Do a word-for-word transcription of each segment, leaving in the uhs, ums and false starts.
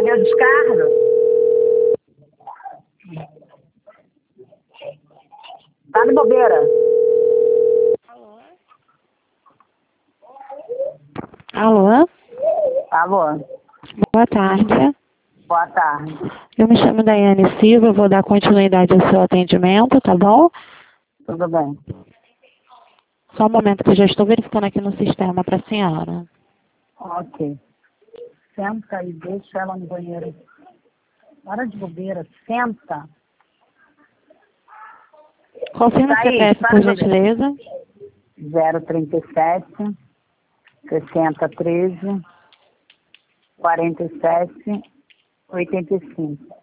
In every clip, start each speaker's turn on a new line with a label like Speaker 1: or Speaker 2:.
Speaker 1: Deu descarga? Tá de bobeira.
Speaker 2: Alô?
Speaker 1: Alô?
Speaker 2: Boa tarde.
Speaker 1: Boa tarde.
Speaker 2: Eu me chamo Daiane Silva, eu vou dar continuidade ao seu atendimento, tá bom?
Speaker 1: Tudo bem.
Speaker 2: Só um momento que eu já estou verificando aqui no sistema para a senhora.
Speaker 1: Ok. Senta e deixa ela no banheiro. Para de bobeira. Senta.
Speaker 2: Confirma o
Speaker 1: Tá
Speaker 2: C P
Speaker 1: aí,
Speaker 2: F,
Speaker 1: para
Speaker 2: por
Speaker 1: de bobeira.
Speaker 2: gentileza.
Speaker 1: zero trinta e sete, sessenta, treze, quarenta e sete, oitenta e cinco.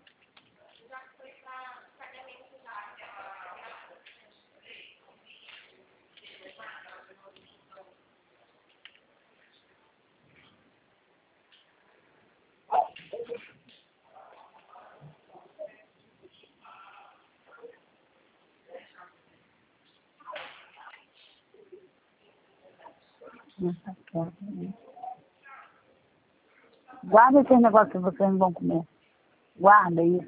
Speaker 1: Guarda esse negócio que vocês não vão comer. Guarda isso.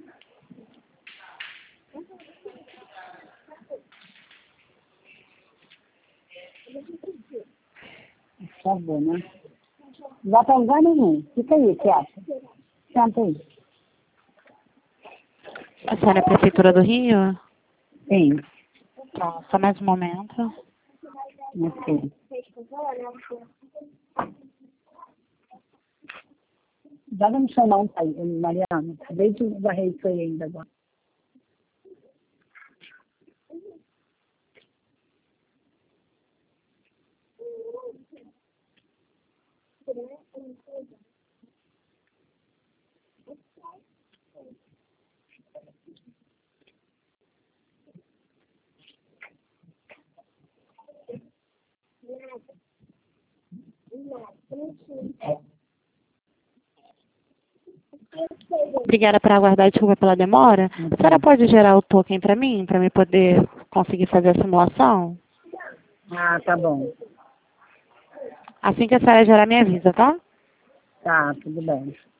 Speaker 1: Por favor, né? Não dá pra lugar nenhum. Fica aí, quieto. Senta aí.
Speaker 2: A senhora é a Prefeitura do Rio?
Speaker 1: Sim.
Speaker 2: Tá, só mais um momento.
Speaker 1: Ok. Joga no chão não, pai, Mariana. Acabei de varrer isso aí ainda agora.
Speaker 2: Obrigada por aguardar, desculpa pela demora. A senhora pode gerar o token para mim, para me poder conseguir fazer a simulação?
Speaker 1: Ah, tá bom.
Speaker 2: Assim que a senhora gerar, me avisa, tá?
Speaker 1: Tá, tudo bem.